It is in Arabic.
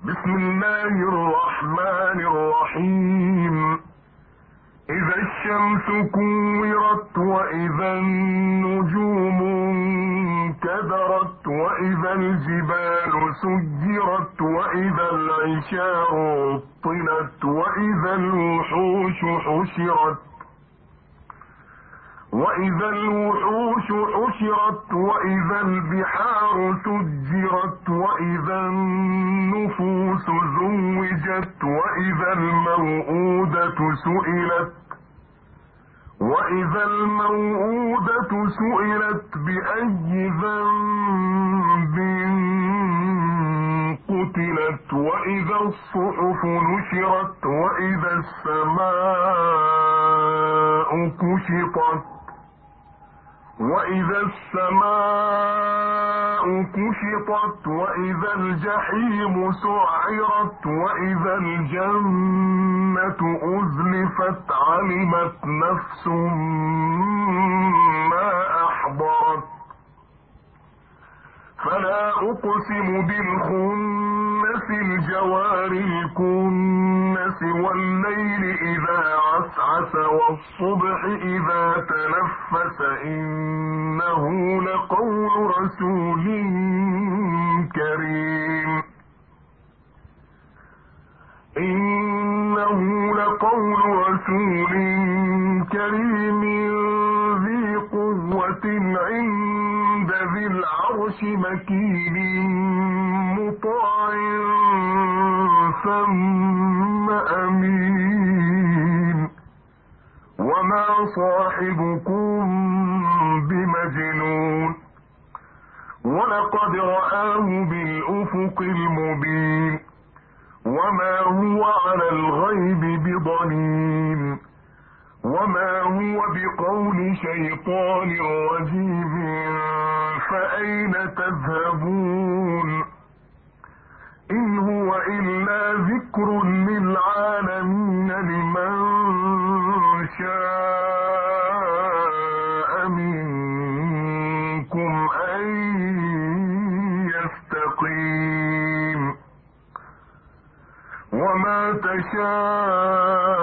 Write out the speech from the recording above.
بسم الله الرحمن الرحيم. إذا الشمس كورت وإذا النجوم انكدرت وإذا الجبال سجرت وإذا العشار عطلت وإذا الوحوش حشرت وإذا البحار سجرت وإذا النفوس زوجت وإذا الموءودة سئلت بأي ذنب قتلت وإذا الصحف نشرت وإذا السماء كشطت وإذا الجحيم سعرت وإذا الجنة أزلفت علمت نفس ما أحضرت. فلا أقسم بالخنس الجوار الكنس والليل إذا عسعس والصبح إذا تنفس إنه لقول رسول كريم ذي قوة عند ذي العرش مكين مطاع ثم أمين. وما صاحبكم بمجنون ولقد رآه بالأفق المبين وما هو على الغيب بضنين وما هو بقول شيطان رجيم فأين تذهبون إن هو إلا ذكر للعالمين لمن شاء منكم أن يستقيم وما تشاءون